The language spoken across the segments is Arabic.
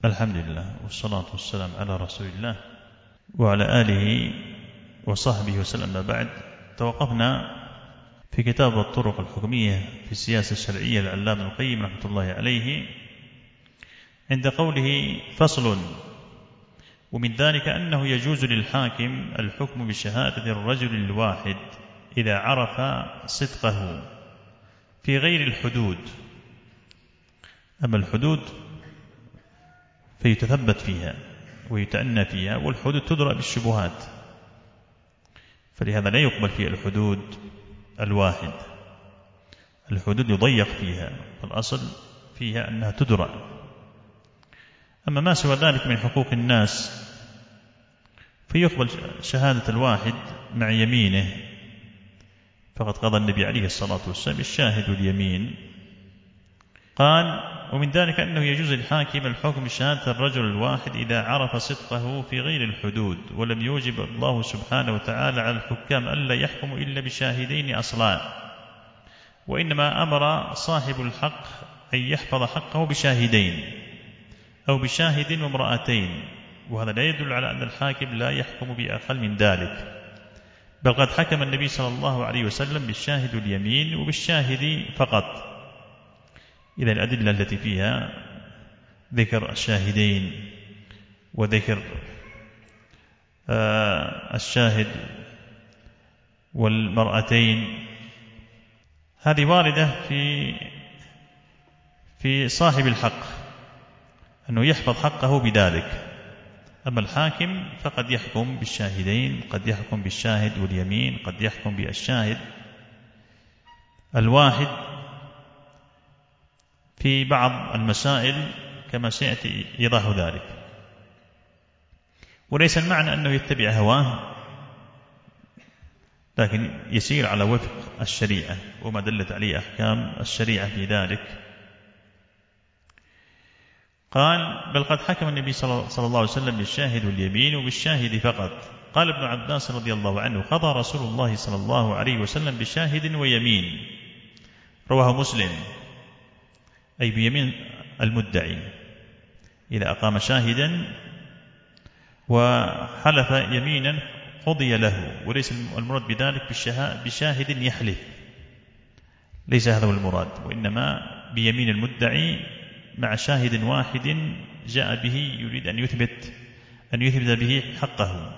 الحمد لله والصلاة والسلام على رسول الله وعلى آله وصحبه وسلم. ما بعد، توقفنا في كتاب الطرق الحكمية في السياسة الشرعية للعلامة ابن القيم رحمة الله عليه عند قوله: فصل: ومن ذلك أنه يجوز للحاكم الحكم بشهادة الرجل الواحد إذا عرف صدقه في غير الحدود. أما الحدود فيتثبت فيها ويتأنى فيها، والحدود تدرى بالشبهات، فلهذا لا يقبل فيها الحدود الواحد، الحدود يضيق فيها، فالأصل فيها أنها تدرى. أما ما سوى ذلك من حقوق الناس فيقبل شهادة الواحد مع يمينه، فقد قضى النبي عليه الصلاة والسلام الشاهد واليمين. قال: ومن ذلك أنه يجوز للحاكم الحكم بشهادة الرجل الواحد إذا عرف صدقه في غير الحدود، ولم يوجب الله سبحانه وتعالى على الحكام ألا يحكموا إلا بشاهدين أصلا، وإنما أمر صاحب الحق أن يحفظ حقه بشاهدين أو بشاهد وامرأتين، وهذا لا يدل على أن الحاكم لا يحكم بأقل من ذلك، بل قد حكم النبي صلى الله عليه وسلم بالشاهد واليمين وبالشاهد فقط، إذا الأدلة التي فيها ذكر الشاهدين وذكر الشاهد والمرأتين هذه واردة في صاحب الحق أنه يحفظ حقه بذلك. أما الحاكم فقد يحكم بالشاهدين، قد يحكم بالشاهد واليمين، قد يحكم بالشاهد الواحد في بعض المسائل كما سيأتي إيضاح ذلك. وليس المعنى أنه يتبع هواه، لكن يسير على وفق الشريعة وما دلت عليه أحكام الشريعة في ذلك. قال: بل قد حكم النبي صلى الله عليه وسلم بالشاهد واليمين وبالشاهد فقط. قال ابن عباس رضي الله عنه: قضى رسول الله صلى الله عليه وسلم بشاهد ويمين. رواه مسلم، أي بيمين المدعي إذا أقام شاهدا وحلف يمينا قضي له، وليس المراد بذلك بشاهد يحلف، ليس هذا هو المراد، وإنما بيمين المدعي مع شاهد واحد جاء به يريد أن يثبت به حقه.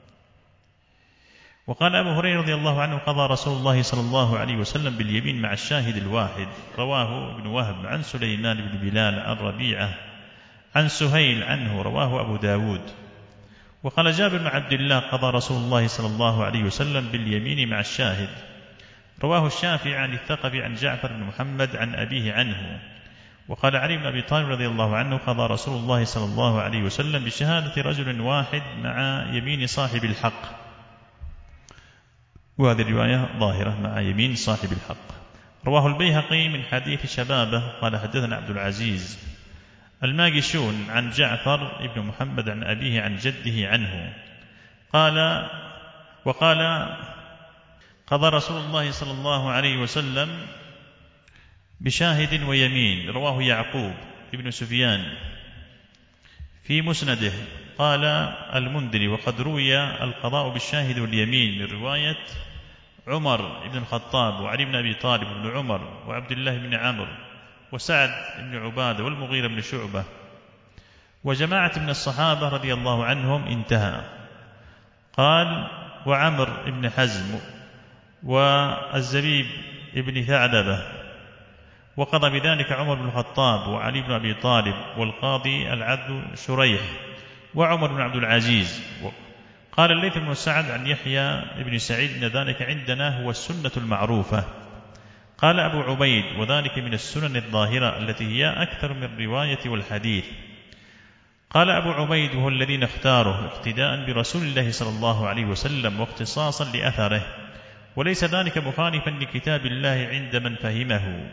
وقال أبو هريرة رضي الله عنه: قضى رسول الله صلى الله عليه وسلم باليمين مع الشاهد الواحد. رواه ابن وهب عن سليمان بن بلال عن ربيعة عن سهيل عنه، رواه أبو داود. وقال جابر بن عبد الله: قضى رسول الله صلى الله عليه وسلم باليمين مع الشاهد. رواه الشافعي عن الثقفي عن جعفر بن محمد عن أبيه عنه. وقال علي بن أبي طالب رضي الله عنه: قضى رسول الله صلى الله عليه وسلم بشهادة رجل واحد مع يمين صاحب الحق. وهذه الرواية ظاهرة مع يمين صاحب الحق. رواه البيهقي من حديث شبابه قال: حدثنا عبد العزيز الماجشون عن جعفر بن محمد عن أبيه عن جده عنه وقال: قضى رسول الله صلى الله عليه وسلم بشاهد ويمين. رواه يعقوب ابن سفيان في مسنده. قال المنذري: وقد روي القضاء بالشاهد واليمين من رواية عمر بن الخطاب وعلي بن أبي طالب بن عمر وعبد الله بن عمرو وسعد بن عبادة والمغيرة بن شعبة وجماعة من الصحابة رضي الله عنهم. انتهى. قال: وعمر بن حزم والزبيب بن ثعلبة، وقضى بذلك عمر بن الخطاب وعلي بن أبي طالب والقاضي العدل شريح وعمر بن عبد العزيز. قال الليث بن سعد عن يحيى بن سعيد: إن ذلك عندنا هو السنة المعروفة. قال أبو عبيد: وذلك من السنن الظاهرة التي هي أكثر من الرواية والحديث. قال أبو عبيد: وهو الذي نختاره اقتداء برسول الله صلى الله عليه وسلم واقتصاصا لأثره، وليس ذلك مخالفا لكتاب الله عند من فهمه،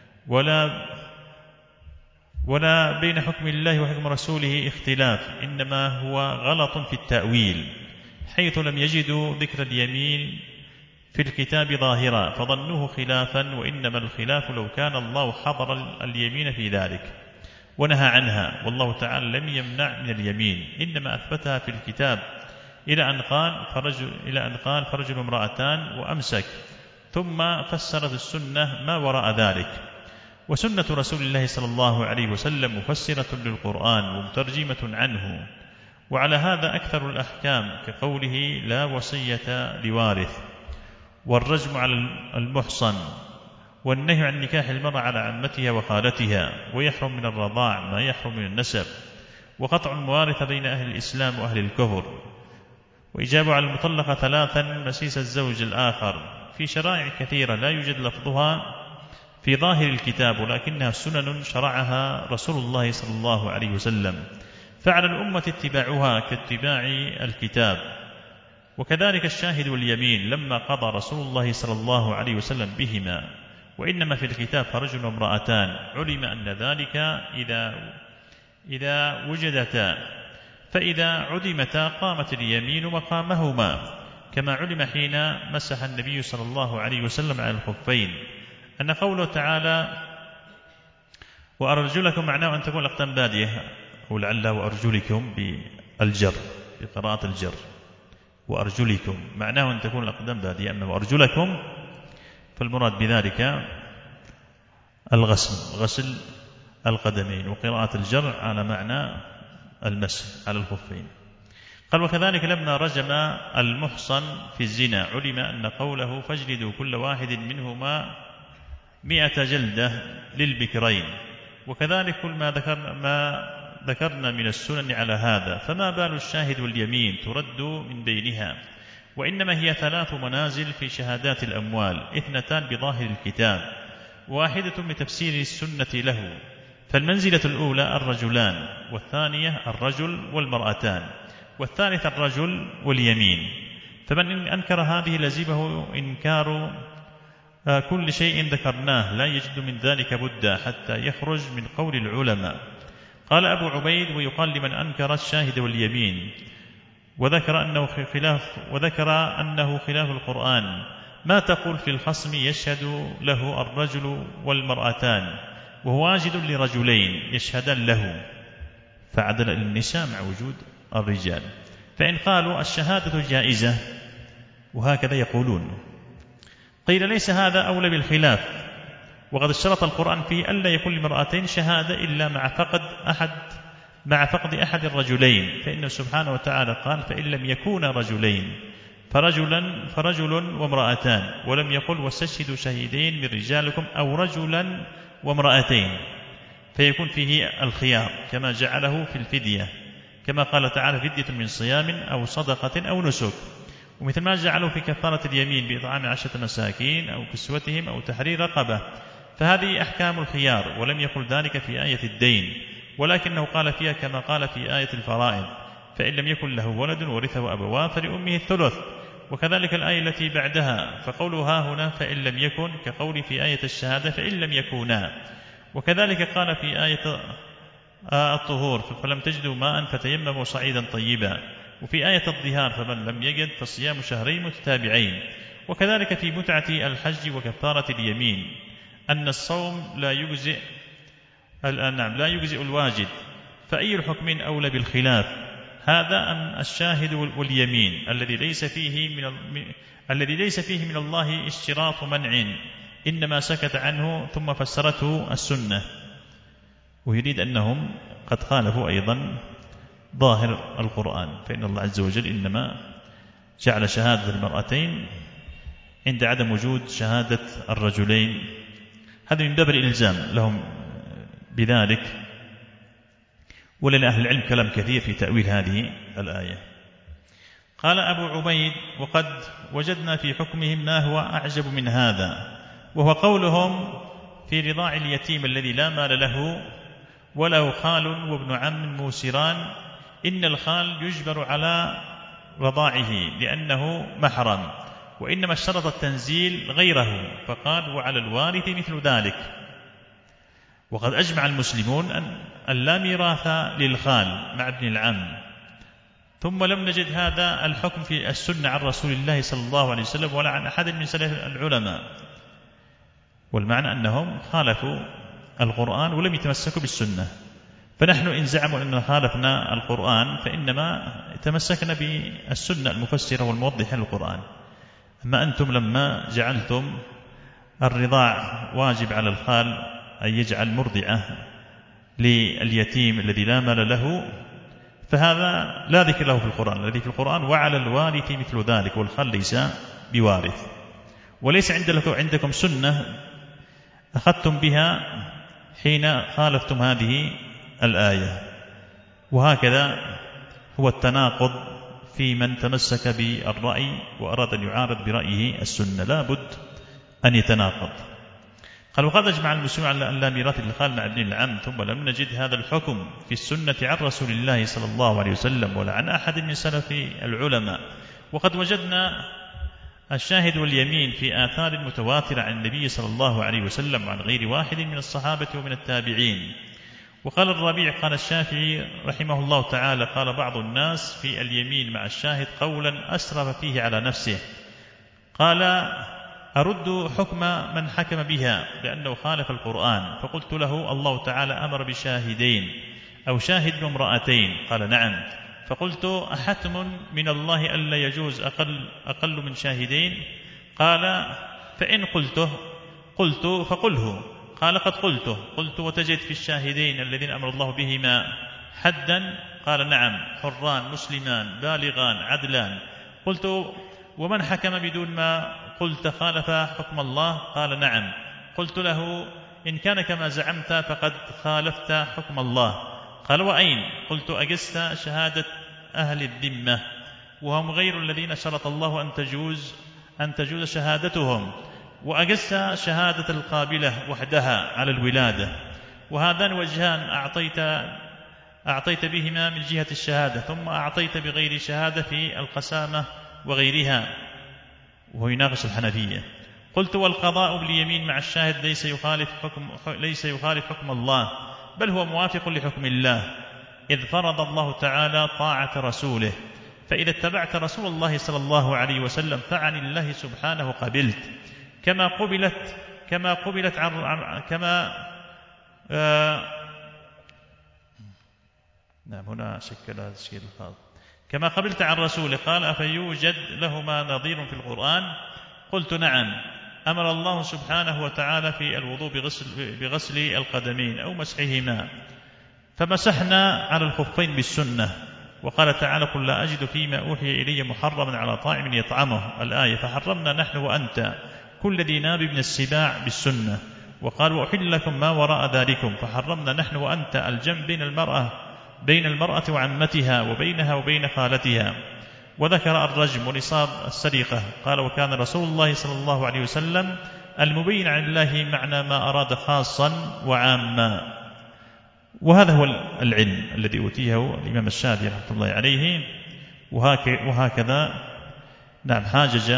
ولا بين حكم الله وحكم رسوله اختلاف، إنما هو غلط في التأويل، حيث لم يجدوا ذكر اليمين في الكتاب ظاهرا فظنوه خلافا، وإنما الخلاف لو كان الله حضر اليمين في ذلك، ونهى عنها، والله تعالى لم يمنع من اليمين، إنما أثبتها في الكتاب إلى أن قال فرجل وامرأتان وأمسك، ثم فسرت السنة ما وراء ذلك. وسنة رسول الله صلى الله عليه وسلم مفسرة للقرآن ومترجمة عنه، وعلى هذا أكثر الأحكام كقوله لا وصية لوارث، والرجم على المحصن، والنهي عن نكاح المرأة على عمتها وخالتها، ويحرم من الرضاع ما يحرم من النسب، وقطع الموارث بين أهل الإسلام وأهل الكفر، وإجابة على المطلقة 3 مسيس الزوج الآخر، في شرائع كثيرة لا يوجد لفظها في ظاهر الكتاب، ولكنها سنن شرعها رسول الله صلى الله عليه وسلم، فعلى الأمة اتباعها كاتباع الكتاب. وكذلك الشاهد واليمين لما قضى رسول الله صلى الله عليه وسلم بهما، وإنما في الكتاب فرجل وامرأتان، علم أن ذلك إذا وجدتا، فإذا عدمتا قامت اليمين مقامهما، كما علم حين مسح النبي صلى الله عليه وسلم على الخفين، أن قوله تعالى وأرجلكم معناه أن تكون الأقدام بادية، ولعله وأرجلكم بالجر بقراءة الجر، وأرجلكم معناه أن تكون الأقدام بادية، أما وأرجلكم فالمراد بذلك غسل القدمين، وقراءة الجر على معنى المسح على الخفين. قال وكذلك لما رجم المحصن في الزنا علم أن قوله فاجلدوا كل واحد منهما 100 جلدة للبكرين، وكذلك كل ما ذكرنا من السنن على هذا، فما بال الشاهد واليمين ترد من بينها، وإنما هي 3 منازل في شهادات الأموال، 2 بظاهر الكتاب، واحدة بتفسير السنة له، فالمنزلة الأولى الرجلان، والثانية الرجل والمرأتان، والثالث الرجل واليمين، فمن أنكر هذه لزمه إنكار كل شيء ذكرناه لا يجد من ذلك بدا حتى يخرج من قول العلماء. قال أبو عبيد ويقال لمن أنكر الشاهد واليمين وذكر أنه خلاف القرآن، ما تقول في الخصم يشهد له الرجل والمرأتان وهو واجد لرجلين يشهدان له، فعدل النساء مع وجود الرجال. فإن قالوا الشهادة جائزة وهكذا يقولون، قيل ليس هذا أولى بالخلاف، وقد اشترط القرآن فيه ألا يكون لمرأتين شهادة إلا مع فقد أحد الرجلين، فإنه سبحانه وتعالى قال فإن لم يكونا رجلين فرجل وامرأتان، ولم يقل واستشهدوا شهيدين من رجالكم أو رجلا وامرأتين، فيكون فيه الخيار كما جعله في الفدية، كما قال تعالى فدية من صيام أو صدقة أو نسك، ومثل ما جعله في كفارة اليمين بإطعام 10 مساكين أو كسوتهم أو تحرير رقبة، فهذه أحكام الخيار، ولم يقل ذلك في آية الدين، ولكنه قال فيها كما قال في آية الفرائض فإن لم يكن له ولد ورثه أبواه فلأمه الثلث، وكذلك الآية التي بعدها فقولها هنا فإن لم يكن كقول في آية الشهادة فإن لم يكونا، وكذلك قال في آية الطهور فلم تجدوا ماء فتيمموا صعيدا طيبا، وفي آية الظهار فمن لم يجد فصيام شهرين متتابعين، وكذلك في متعة الحج وكفارة اليمين أن الصوم لا يجزئ الواجد، فأي الحكمين أولى بالخلاف؟ هذا أم الشاهد واليمين الذي ليس فيه من الله اشتراط منع، إنما سكت عنه ثم فسرته السنة، ويريد أنهم قد خالفوا أيضا ظاهر القرآن، فإن الله عز وجل إنما جعل شهادة المرأتين عند عدم وجود شهادة الرجلين، هذا من باب الإلزام لهم بذلك، ولأهل العلم كلام كثير في تأويل هذه الآية. قال أبو عبيد وقد وجدنا في حكمهم ما هو أعجب من هذا، وهو قولهم في رضاع اليتيم الذي لا مال له وله خال وابن عم موسران إن الخال يجبر على رضاعه لأنه محرم، وإنما اشترط التنزيل غيره فقال وعلى الوارث مثل ذلك. وقد أجمع المسلمون أن لا ميراث للخال مع ابن العم، ثم لم نجد هذا الحكم في السنة عن رسول الله صلى الله عليه وسلم ولا عن أحد من سلف العلماء، والمعنى أنهم خالفوا القرآن ولم يتمسكوا بالسنة، فنحن إن زعموا أننا خالفنا القرآن فإنما تمسكنا بالسنة المفسرة والموضحة للقرآن. أما أنتم لما جعلتم الرضاع واجب على الخال أن يجعل مرضعة لليتيم الذي لا مال له، فهذا لا ذكر له في القرآن. الذي في القرآن وعلى الوارث مثل ذلك، والخال ليس بوارث. وليس عندكم سنة أخذتم بها حين خالفتم هذه الآية. وهكذا هو التناقض في من تمسك بالرأي وأراد أن يعارض برأيه السنة، لا بد أن يتناقض. قال: وقد أجمع المسلمون على أن لا ميراث للخال مع ابن العم، ثم لم نجد هذا الحكم في السنة عن رسول الله صلى الله عليه وسلم ولا عن أحد من سلف العلماء. وقد وجدنا الشاهد واليمين في آثار متواترة عن النبي صلى الله عليه وسلم وعن غير واحد من الصحابة ومن التابعين. وقال الربيع قال الشافعي رحمه الله تعالى: قال بعض الناس في اليمين مع الشاهد قولا أسرف فيه على نفسه، قال: أرد حكم من حكم بها لأنه خالف القرآن. فقلت له: الله تعالى أمر بشاهدين أو شاهد وامرأتين. قال: نعم. فقلت: أحتم من الله ألا يجوز أقل من شاهدين؟ قال: فإن قلت فقله. قال: قد قلته. قلت: وتجد في الشاهدين الذين أمر الله بهما حدا؟ قال: نعم، حران مسلمان بالغان عدلان. قلت: ومن حكم بدون ما قلت خالف حكم الله؟ قال: نعم. قلت له: إن كان كما زعمت فقد خالفت حكم الله. قال: وأين؟ قلت: أجزت شهادة أهل الذمة وهم غير الذين شرط الله أن تجوز شهادتهم، وأجزت شهادة القابلة وحدها على الولادة، وهذان وجهان أعطيت بهما من جهة الشهادة، ثم أعطيت بغير شهادة في القسامة وغيرها، وهو يناقش الحنفية. قلت: والقضاء باليمين مع الشاهد ليس يخالف حكم الله، بل هو موافق لحكم الله، إذ فرض الله تعالى طاعة رسوله، فإذا اتبعت رسول الله صلى الله عليه وسلم فعن الله سبحانه قبلت، نعم هنا شكل هذا الشيء الخاص كما قبلت عن رسوله. قال: أفيوجد لهما نظير في القرآن؟ قلت: نعم، أمر الله سبحانه وتعالى في الوضوء بغسل القدمين أو مسحهما، فمسحنا على الخفين بالسنة. وقال تعالى: قل لا أجد فيما أوحي إلي محرما على طاعم يطعمه، الآية، فحرمنا نحن وأنت كل ذي ناب من السباع بالسنة. وقال: وأحل لكم ما وراء ذلكم، فحرمنا نحن وأنت الجمع بين المرأة وعمتها وبينها وبين خالتها. وذكر الرجم ونصاب السرقة. قال: وكان رسول الله صلى الله عليه وسلم المبين عن الله معنى ما أراد خاصا وعاما. وهذا هو العلم الذي أوتيه الإمام الشافعي رحمه الله عليه. وهكذا نعم حاجج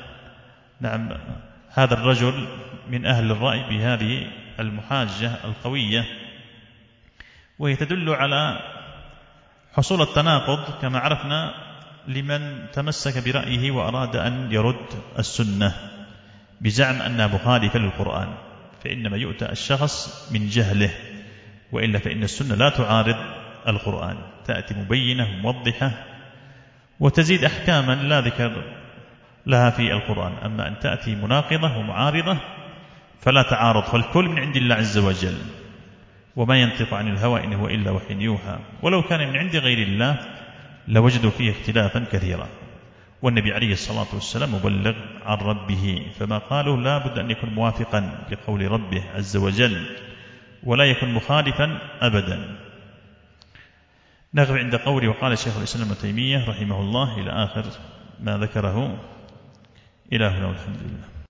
هذا الرجل من أهل الرأي بهذه المحاجة القوية، وهي تدل على حصول التناقض كما عرفنا لمن تمسك برأيه وأراد أن يرد السنة بزعم أنها مخالفة للقرآن، فإنما يؤتى الشخص من جهله، وإلا فإن السنة لا تعارض القرآن، تأتي مبينة موضحة وتزيد أحكاما لا ذكر لها في القرآن. أما أن تأتي مناقضة ومعارضة فلا تعارض، فالكل من عند الله عز وجل، وما ينطق عن الهوى إن هو إلا وحي يوحى. ولو كان من عند غير الله لوجدوا فيه اختلافا كثيرا، والنبي عليه الصلاة والسلام مبلغ عن ربه، فما قالوا لا بد أن يكون موافقا لقول ربه عز وجل ولا يكون مخالفا أبدا. نقف عند قوله: وقال شيخ الإسلام ابن تيمية رحمه الله إلى آخر ما ذكره. إلى هنا والحمد لله.